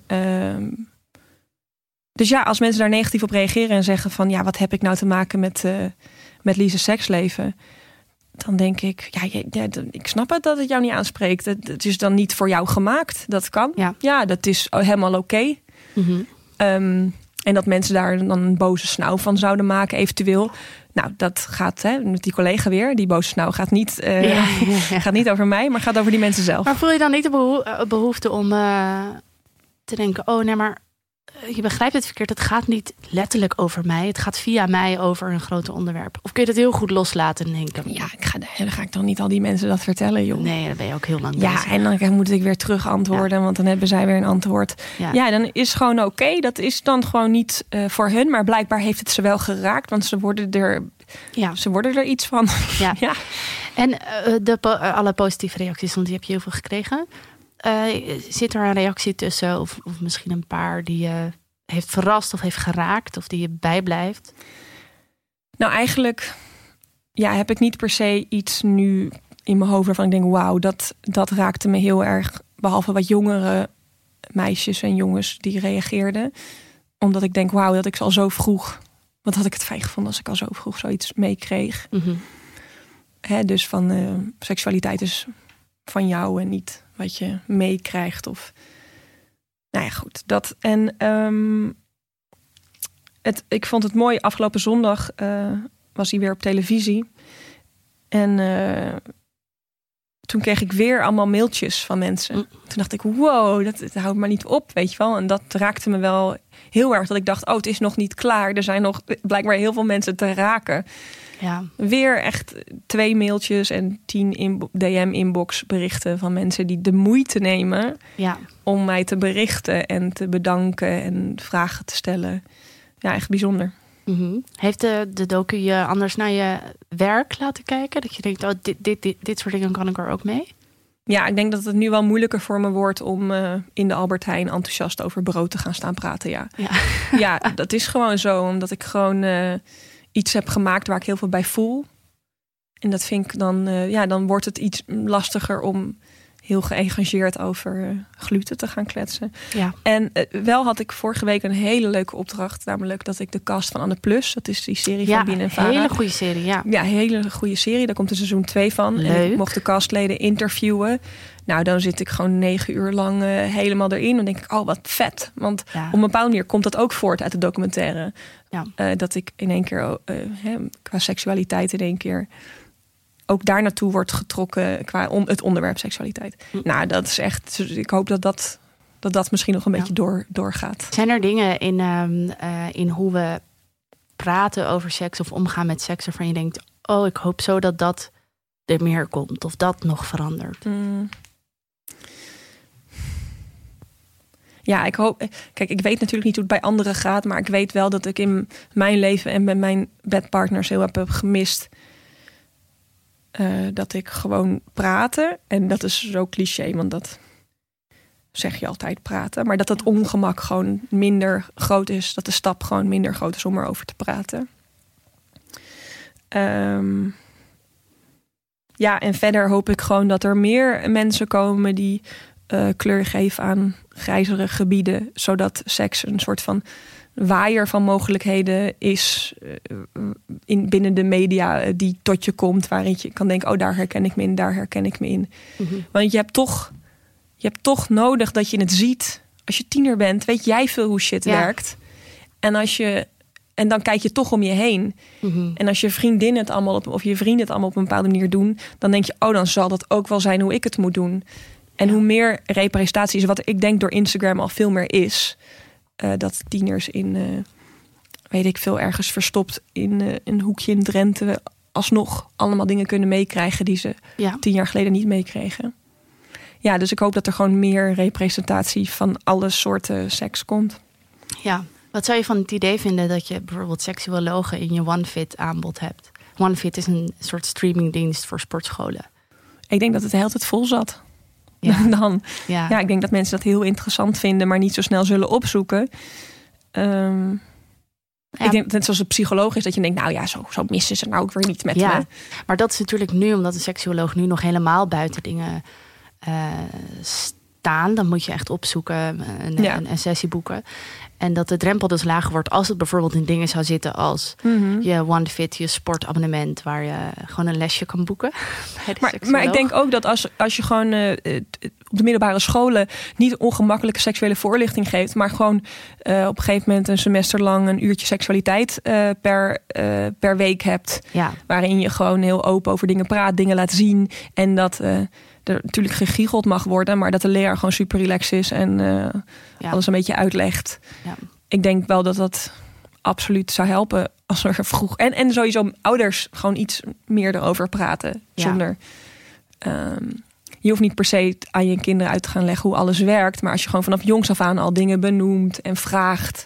dus ja, als mensen daar negatief op reageren en zeggen van... ja, wat heb ik nou te maken met Lise's seksleven... dan denk ik, ik snap het dat het jou niet aanspreekt. Het is dan niet voor jou gemaakt. Dat kan. Ja, dat is helemaal oké. Mm-hmm. En dat mensen daar dan een boze snauw van zouden maken, eventueel. Nou, dat gaat met die collega weer. Die boze snauw gaat niet, gaat niet over mij, maar gaat over die mensen zelf. Maar voel je dan niet de behoefte om te denken... oh nee, maar je begrijpt het verkeerd. Het gaat niet letterlijk over mij. Het gaat via mij over een groter onderwerp. Of kun je dat heel goed loslaten en denken... ja, dan ga ik toch niet al die mensen dat vertellen, joh. Nee, dan ben je ook heel lang bezig. Ja, en dan moet ik weer terug antwoorden, want dan hebben zij weer een antwoord. Ja, dan is gewoon oké. Dat is dan gewoon niet voor hun, maar blijkbaar heeft het ze wel geraakt, want ze worden er iets van. Ja. Ja. En alle positieve reacties, want die heb je heel veel gekregen. Zit er een reactie tussen, of misschien een paar die je heeft verrast of heeft geraakt, of die je bijblijft? Nou, eigenlijk heb ik niet per se iets nu in mijn hoofd waarvan ik denk, wauw, dat raakte me heel erg. Behalve wat jongere meisjes en jongens die reageerden. Omdat ik denk, wauw, dat ik al zo vroeg... Wat had ik het fijn gevonden als ik al zo vroeg zoiets meekreeg. Mm-hmm. Dus van seksualiteit is van jou en niet wat je meekrijgt. Of nou ja, goed. Dat. En ik vond het mooi. Afgelopen zondag was hij weer op televisie. En toen kreeg ik weer allemaal mailtjes van mensen. Toen dacht ik, wow, dat houdt maar niet op, weet je wel. En dat raakte me wel heel erg. Dat ik dacht, het is nog niet klaar. Er zijn nog blijkbaar heel veel mensen te raken. Ja. Weer echt 2 mailtjes en 10 DM-inbox berichten van mensen die de moeite nemen om mij te berichten en te bedanken en vragen te stellen. Ja, echt bijzonder. Mm-hmm. Heeft de docu je anders naar je werk laten kijken? Dat je denkt, dit soort dingen kan ik er ook mee? Ja, ik denk dat het nu wel moeilijker voor me wordt om in de Albert Heijn enthousiast over brood te gaan staan praten. Ja, dat is gewoon zo. Omdat ik gewoon iets heb gemaakt waar ik heel veel bij voel. En dat vind ik dan wordt het iets lastiger om heel geëngageerd over gluten te gaan kletsen. Ja. En wel had ik vorige week een hele leuke opdracht. Namelijk dat ik de cast van Anne Plus, dat is die serie van Bien en Vara. Een hele goede serie, ja. Ja, een hele goede serie. Daar komt er seizoen 2 van. Leuk. En ik mocht de castleden interviewen. Nou, dan zit ik gewoon 9 uur lang helemaal erin. Dan denk ik, wat vet. Want op een bepaalde manier komt dat ook voort uit de documentaire. Ja. Dat ik in één keer, qua seksualiteit in één keer ook daar naartoe wordt getrokken qua het onderwerp seksualiteit. Nou, dat is echt. Ik hoop dat misschien nog een beetje doorgaat. Zijn er dingen in hoe we praten over seks of omgaan met seks waarvan je denkt, ik hoop zo dat er meer komt of dat nog verandert? Ja, ik hoop. Kijk, ik weet natuurlijk niet hoe het bij anderen gaat, maar ik weet wel dat ik in mijn leven en bij mijn bedpartners heel heb gemist. Dat ik gewoon praten. En dat is zo cliché, want dat zeg je altijd praten. Maar dat het ongemak gewoon minder groot is. Dat de stap gewoon minder groot is om erover te praten. En verder hoop ik gewoon dat er meer mensen komen die kleur geven aan grijzere gebieden. Zodat seks een soort van waaier van mogelijkheden is binnen de media die tot je komt, waarin je kan denken, daar herken ik me in, daar herken ik me in. Mm-hmm. Want je hebt toch nodig dat je het ziet. Als je tiener bent, weet jij veel hoe shit werkt. En als je En dan kijk je toch om je heen. Mm-hmm. En als je vriendinnen het allemaal of je vrienden het allemaal op een bepaalde manier doen, dan denk je, dan zal dat ook wel zijn hoe ik het moet doen. En hoe meer representatie is, wat ik denk door Instagram al veel meer is, dat tieners in, weet ik veel, ergens verstopt in een hoekje in Drenthe alsnog allemaal dingen kunnen meekrijgen die ze 10 jaar geleden niet meekregen. Ja, dus ik hoop dat er gewoon meer representatie van alle soorten seks komt. Ja, wat zou je van het idee vinden dat je bijvoorbeeld seksuologen in je OneFit aanbod hebt? OneFit is een soort streamingdienst voor sportscholen. Ik denk dat het de hele tijd vol zat. Ja. Ik denk dat mensen dat heel interessant vinden, maar niet zo snel zullen opzoeken. Ik denk net zoals een psycholoog is dat je denkt, nou ja, zo mis is er nou ook weer niet met me. Maar dat is natuurlijk nu, omdat een seksuoloog nu nog helemaal buiten dingen staan. Dan moet je echt opzoeken, een sessie boeken. En dat de drempel dus lager wordt als het bijvoorbeeld in dingen zou zitten als je OneFit, je sportabonnement, waar je gewoon een lesje kan boeken. Maar ik denk ook dat als je gewoon op de middelbare scholen niet ongemakkelijke seksuele voorlichting geeft, maar gewoon op een gegeven moment een semester lang een uurtje seksualiteit per week hebt. Ja. Waarin je gewoon heel open over dingen praat, dingen laat zien. En dat er natuurlijk gegiegeld mag worden, maar dat de leraar gewoon super relaxed is en alles een beetje uitlegt. Ja. Ik denk wel dat dat absoluut zou helpen als er vroeg. En sowieso ouders gewoon iets meer erover praten. Zonder. Je hoeft niet per se aan je kinderen uit te gaan leggen hoe alles werkt. Maar als je gewoon vanaf jongs af aan al dingen benoemt en vraagt.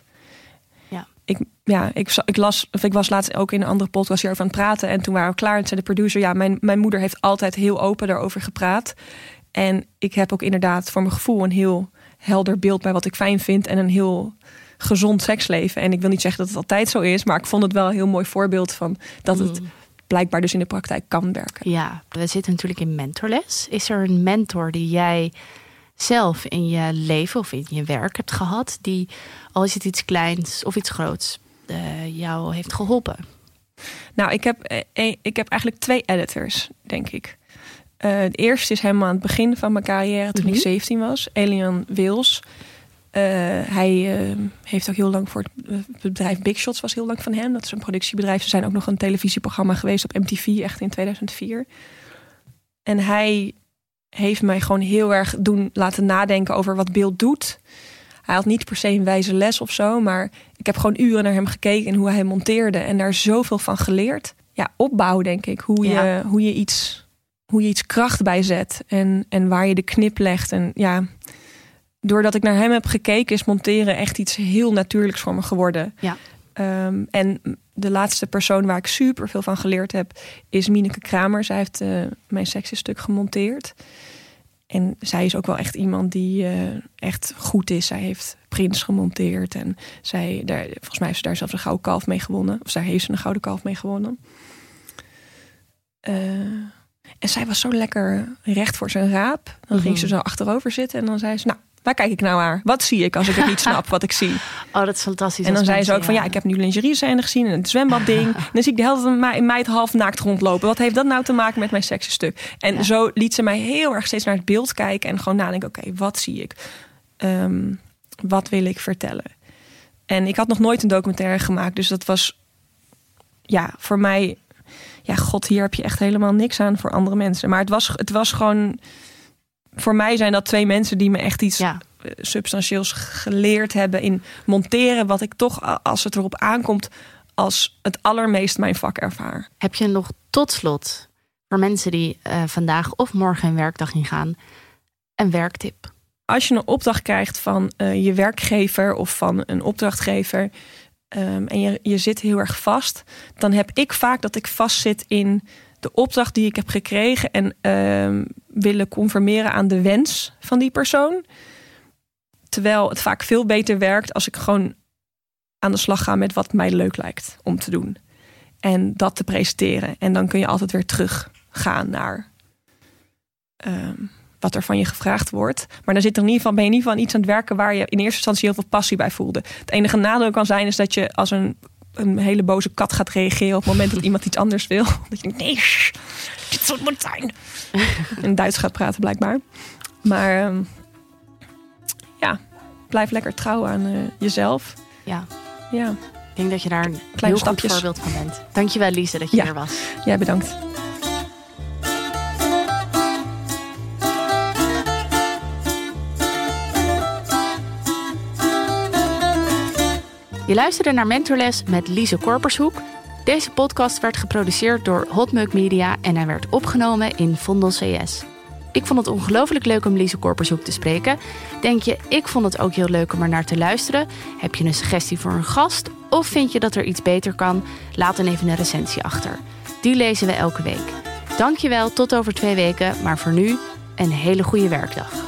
Ik was laatst ook in een andere podcast hierover aan het praten. En toen waren we klaar en zei de producer, mijn moeder heeft altijd heel open daarover gepraat. En ik heb ook inderdaad voor mijn gevoel een heel helder beeld bij wat ik fijn vind. En een heel gezond seksleven. En ik wil niet zeggen dat het altijd zo is, maar ik vond het wel een heel mooi voorbeeld van dat het blijkbaar dus in de praktijk kan werken. Ja, we zitten natuurlijk in mentorles. Is er een mentor die jij zelf in je leven of in je werk hebt gehad, die, al is het iets kleins of iets groots, jou heeft geholpen? Nou, ik heb eigenlijk 2 editors, denk ik. De eerste is helemaal aan het begin van mijn carrière, toen ik 17 was. Elian Wils. Hij heeft ook heel lang voor het bedrijf Big Shots, was heel lang van hem. Dat is een productiebedrijf. Ze zijn ook nog een televisieprogramma geweest op MTV, echt in 2004. En hij heeft mij gewoon heel erg laten nadenken over wat beeld doet. Hij had niet per se een wijze les of zo, maar ik heb gewoon uren naar hem gekeken en hoe hij monteerde en daar zoveel van geleerd. Ja, opbouw denk ik. Hoe je iets kracht bijzet en waar je de knip legt. En ja, doordat ik naar hem heb gekeken, is monteren echt iets heel natuurlijks voor me geworden. Ja. En de laatste persoon waar ik super veel van geleerd heb, is Mineke Kramer. Zij heeft mijn sexy stuk gemonteerd. En zij is ook wel echt iemand die echt goed is. Zij heeft Prins gemonteerd. En volgens mij heeft ze daar zelfs een gouden kalf mee gewonnen. Of daar heeft ze een gouden kalf mee gewonnen. En zij was zo lekker recht voor zijn raap. Dan ging ze zo achterover zitten en dan zei ze, nou, waar kijk ik nou naar? Wat zie ik als ik het niet snap wat ik zie? Oh, dat is fantastisch. En dan zei ze ook van, ik heb nu lingerie-scène gezien en het zwembadding. En dan zie ik de helft van mijn meid half naakt rondlopen. Wat heeft dat nou te maken met mijn sexy stuk? En zo liet ze mij heel erg steeds naar het beeld kijken en gewoon nadenken, oké, wat zie ik? Wat wil ik vertellen? En ik had nog nooit een documentaire gemaakt, dus dat was voor mij, god, hier heb je echt helemaal niks aan voor andere mensen. Maar het was gewoon, voor mij zijn dat 2 mensen die me echt iets substantieels geleerd hebben in monteren, wat ik toch, als het erop aankomt, als het allermeest mijn vak ervaar. Heb je nog tot slot, voor mensen die vandaag of morgen een werkdag ingaan, een werktip? Als je een opdracht krijgt van je werkgever of van een opdrachtgever, en je zit heel erg vast, dan heb ik vaak dat ik vastzit in de opdracht die ik heb gekregen en willen conformeren aan de wens van die persoon. Terwijl het vaak veel beter werkt als ik gewoon aan de slag ga met wat mij leuk lijkt om te doen. En dat te presenteren. En dan kun je altijd weer teruggaan naar wat er van je gevraagd wordt. Maar dan ben je in ieder geval aan iets aan het werken waar je in eerste instantie heel veel passie bij voelde. Het enige nadeel kan zijn is dat je als een hele boze kat gaat reageren op het moment dat iemand iets anders wil. Dat je denkt, nee, dit soort moet zijn. In Duits gaat praten blijkbaar. Maar blijf lekker trouw aan jezelf. Ja. Ik denk dat je daar een Kleine heel stapjes. goed voorbeeld van bent. Dankjewel Lise dat je er was. Jij bedankt. Je luisterde naar Mentorles met Lise Korpershoek. Deze podcast werd geproduceerd door Hotmug Media en hij werd opgenomen in Vondel CS. Ik vond het ongelooflijk leuk om Lise Korpershoek te spreken. Denk je, ik vond het ook heel leuk om er naar te luisteren? Heb je een suggestie voor een gast? Of vind je dat er iets beter kan? Laat dan even een recensie achter. Die lezen we elke week. Dankjewel, tot over 2 weken. Maar voor nu, een hele goede werkdag.